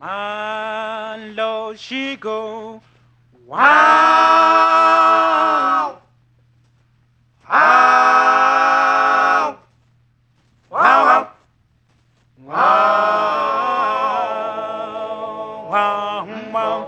My Lord, she go. Wow, wow, wow, wow, wow, wow,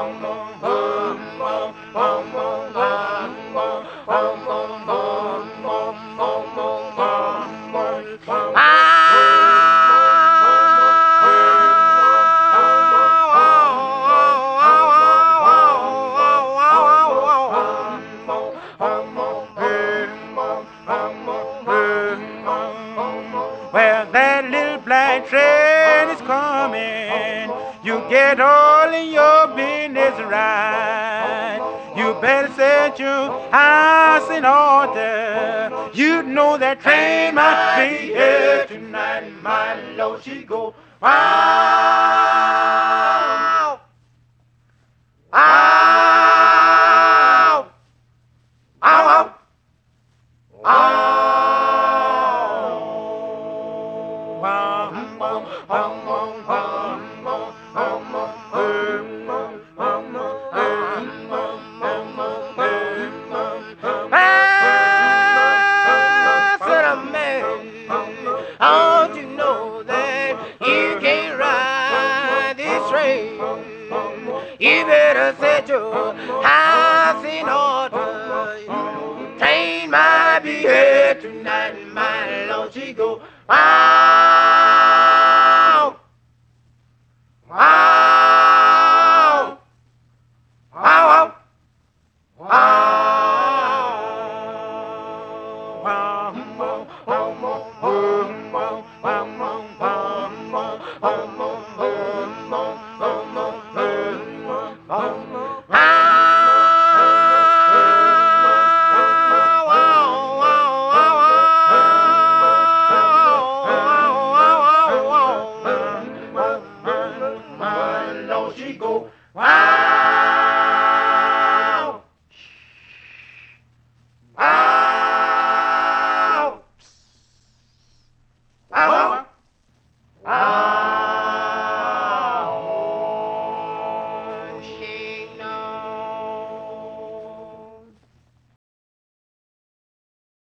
well, that little black train is coming. You get all in your business right. You better set your house in order. You know that train might be here tonight. My Lord, she go. Wow! Wow! Wow! Don't you know that you can't ride this train? You better set your house in order. Train might be here tonight, my Lord, she go. Ah!